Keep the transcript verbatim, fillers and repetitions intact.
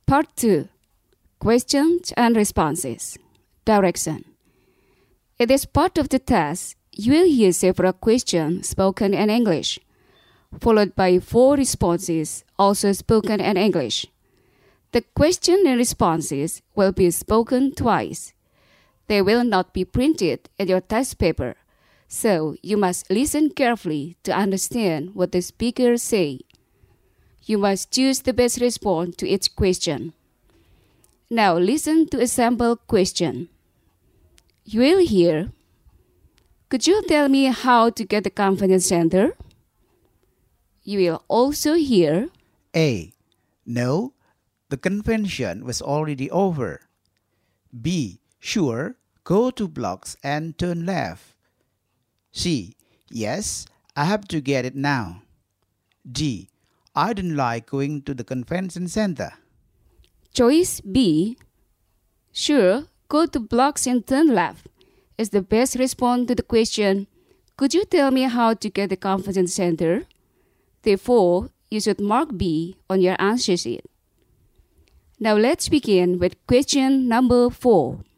Part two. Questions and responses. Direction. In this part of the test, you will hear several questions spoken in English, followed by four responses also spoken in English. The question and responses will be spoken twice. They will not be printed in your test paper, so you must listen carefully to understand what the speakers say. You must choose the best response to each question. Now listen to a sample question. You will hear, could you tell me how to get the conference center? You will also hear, A. No, the convention was already over. B. Sure, go to blocks and turn left. C. Yes, I have to get it now. D. I don't like going to the convention center. Choice B, sure, go to blocks and turn left, is the best response to the question, could you tell me how to get the conference center? Therefore, you should mark B on your answer sheet. Now let's begin with question number four.